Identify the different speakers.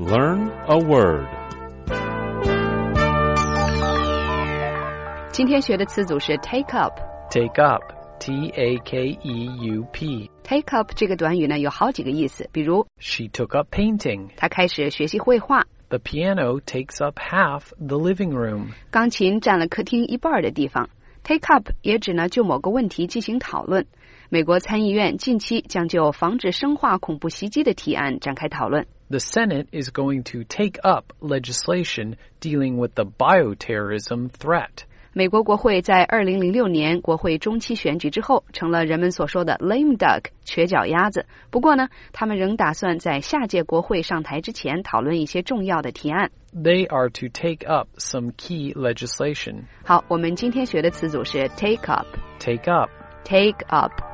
Speaker 1: Learn a word.
Speaker 2: 今天学的词组是 take up。
Speaker 3: Take up, T-A-K-E-U-P.
Speaker 2: Take up 这个短语呢有好几个意思，比如
Speaker 3: She took up painting.
Speaker 2: 她开始学习绘画，
Speaker 3: The piano takes up half the living room.
Speaker 2: 钢琴占了客厅一半的地方。 Take up 也指呢就某个问题进行讨论。美国参议院近期将就防止生化恐怖袭击的提案展开讨论。
Speaker 3: The Senate is going to take up legislation dealing with the bioterrorism threat.
Speaker 2: 美国国会在2006年国会中期选举之后成了人们所说的 lame duck 瘸脚鸭子，不过呢他们仍打算在下届国会上台之前讨论一些重要的提案。
Speaker 3: They are to take up some key legislation.
Speaker 2: 好，我们今天学的词组是 take up。
Speaker 3: Take up.
Speaker 2: Take up